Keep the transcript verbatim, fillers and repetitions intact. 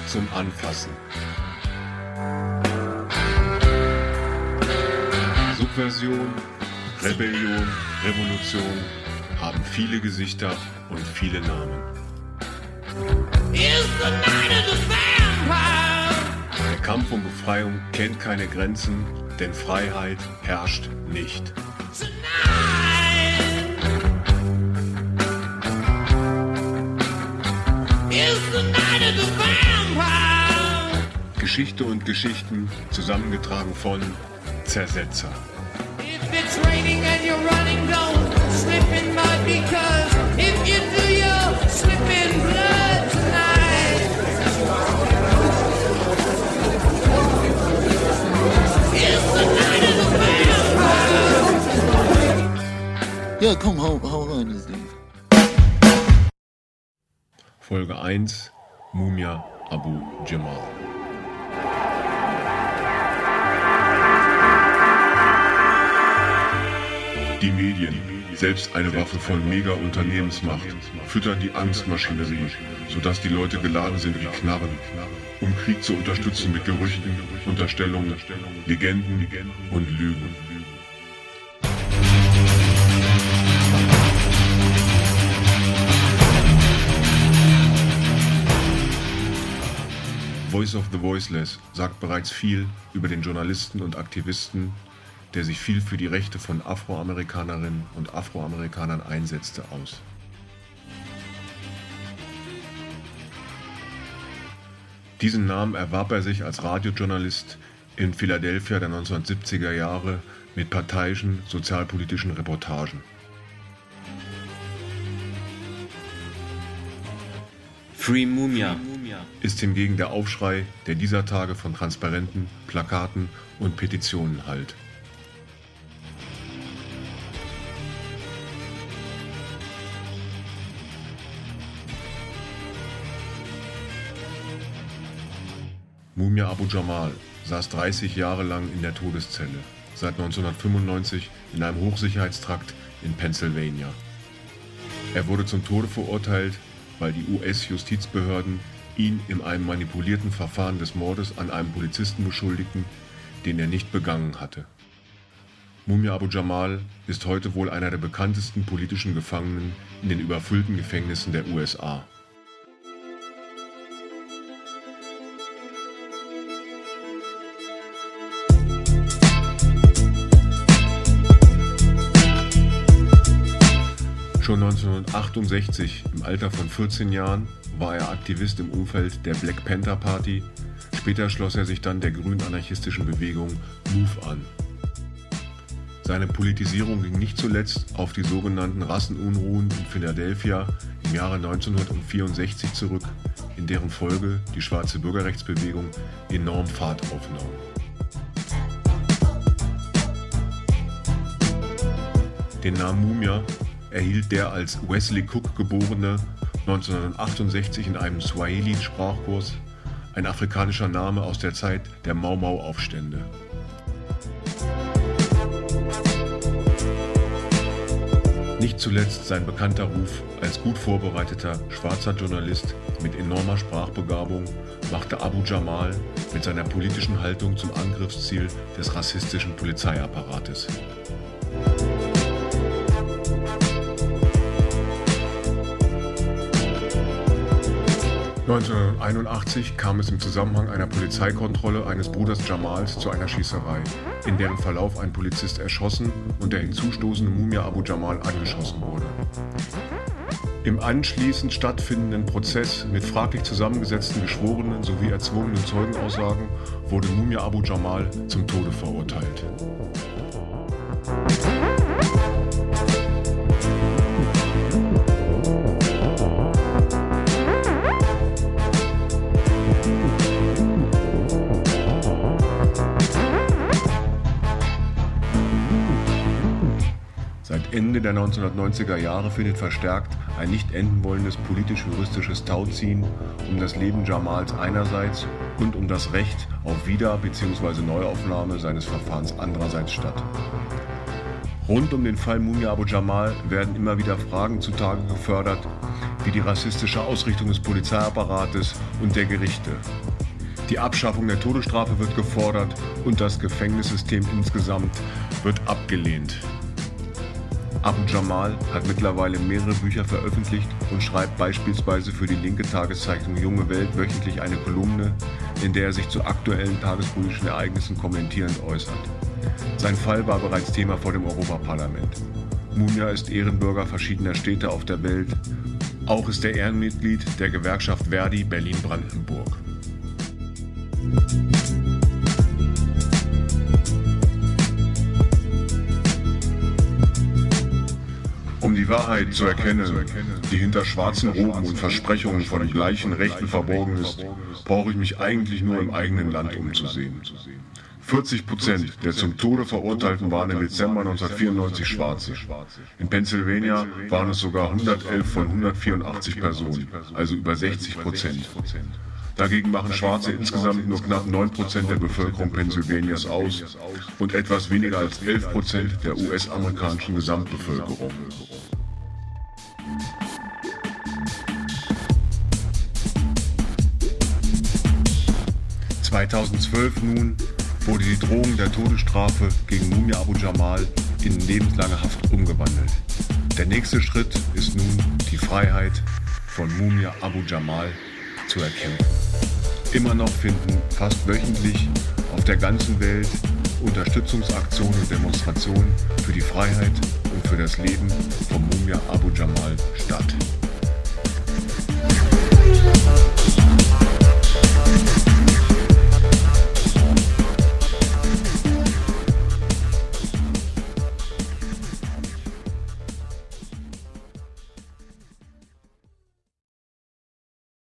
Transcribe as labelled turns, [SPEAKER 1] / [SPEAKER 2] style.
[SPEAKER 1] zum Anfassen. Subversion, Rebellion, Revolution haben viele Gesichter und viele Namen. Der Kampf um Befreiung kennt keine Grenzen, denn Freiheit herrscht nicht. Geschichte und Geschichten zusammengetragen von Zersetzer.
[SPEAKER 2] Ja, komm, hau, hau rein, das Ding.
[SPEAKER 1] Folge eins: Mumia Abu Jamal. Die Medien, selbst eine Waffe von Mega-Unternehmensmacht, füttern die Angstmaschinerie, sodass die Leute geladen sind wie Knarren, um Krieg zu unterstützen mit Gerüchten, Unterstellungen, Legenden und Lügen. Voice of the Voiceless sagt bereits viel über den Journalisten und Aktivisten, der sich viel für die Rechte von Afroamerikanerinnen und Afroamerikanern einsetzte, aus. Diesen Namen erwarb er sich als Radiojournalist in Philadelphia der neunzehnhundertsiebziger Jahre mit parteiischen, sozialpolitischen Reportagen.
[SPEAKER 3] Free Mumia
[SPEAKER 1] ist hingegen der Aufschrei, der dieser Tage von Transparenten, Plakaten und Petitionen hallt. Mumia Abu Jamal saß dreißig Jahre lang in der Todeszelle, seit neunzehnhundertfünfundneunzig in einem Hochsicherheitstrakt in Pennsylvania. Er wurde zum Tode verurteilt, weil die U S-Justizbehörden ihn in einem manipulierten Verfahren des Mordes an einem Polizisten beschuldigten, den er nicht begangen hatte. Mumia Abu Jamal ist heute wohl einer der bekanntesten politischen Gefangenen in den überfüllten Gefängnissen der U S A. Schon neunzehnhundertachtundsechzig, im Alter von vierzehn Jahren, war er Aktivist im Umfeld der Black Panther Party. Später schloss er sich dann der grün-anarchistischen Bewegung MOVE an. Seine Politisierung ging nicht zuletzt auf die sogenannten Rassenunruhen in Philadelphia im Jahre neunzehnhundertvierundsechzig zurück, in deren Folge die schwarze Bürgerrechtsbewegung enorm Fahrt aufnahm. Den Namen Mumia erhielt der als Wesley Cook geborene neunzehnhundertachtundsechzig in einem Swahili-Sprachkurs, ein afrikanischer Name aus der Zeit der Mau-Mau-Aufstände. Nicht zuletzt sein bekannter Ruf als gut vorbereiteter schwarzer Journalist mit enormer Sprachbegabung machte Abu Jamal mit seiner politischen Haltung zum Angriffsziel des rassistischen Polizeiapparates. neunzehnhunderteinundachtzig kam es im Zusammenhang einer Polizeikontrolle eines Bruders Jamals zu einer Schießerei, in deren Verlauf ein Polizist erschossen und der hinzustoßende Mumia Abu Jamal angeschossen wurde. Im anschließend stattfindenden Prozess mit fraglich zusammengesetzten Geschworenen sowie erzwungenen Zeugenaussagen wurde Mumia Abu Jamal zum Tode verurteilt. Seit Ende der neunzehnhundertneunziger Jahre findet verstärkt ein nicht enden wollendes politisch-juristisches Tauziehen um das Leben Jamals einerseits und um das Recht auf Wieder- bzw. Neuaufnahme seines Verfahrens andererseits statt. Rund um den Fall Mumia Abu Jamal werden immer wieder Fragen zutage gefördert, wie die rassistische Ausrichtung des Polizeiapparates und der Gerichte. Die Abschaffung der Todesstrafe wird gefordert und das Gefängnissystem insgesamt wird abgelehnt. Abu Jamal hat mittlerweile mehrere Bücher veröffentlicht und schreibt beispielsweise für die linke Tageszeitung Junge Welt wöchentlich eine Kolumne, in der er sich zu aktuellen tagespolitischen Ereignissen kommentierend äußert. Sein Fall war bereits Thema vor dem Europaparlament. Mumia ist Ehrenbürger verschiedener Städte auf der Welt. Auch ist er Ehrenmitglied der Gewerkschaft Verdi Berlin-Brandenburg. Um die Wahrheit zu erkennen, die hinter schwarzen Roben und Versprechungen von gleichen Rechten verborgen ist, brauche ich mich eigentlich nur im eigenen Land umzusehen. vierzig Prozent der zum Tode Verurteilten waren im Dezember neunzehnhundertvierundneunzig Schwarze. In Pennsylvania waren es sogar hundertelf von hundertvierundachtzig Personen, also über sechzig Prozent. Dagegen machen Schwarze insgesamt nur knapp neun Prozent der Bevölkerung Pennsylvanias aus und etwas weniger als elf Prozent der U S-amerikanischen Gesamtbevölkerung. zweitausendzwölf nun wurde die Drohung der Todesstrafe gegen Mumia Abu Jamal in lebenslange Haft umgewandelt. Der nächste Schritt ist nun, die Freiheit von Mumia Abu Jamal zu erkämpfen. Immer noch finden fast wöchentlich auf der ganzen Welt Unterstützungsaktionen und Demonstrationen für die Freiheit und für das Leben von Mumia Abu Jamal statt.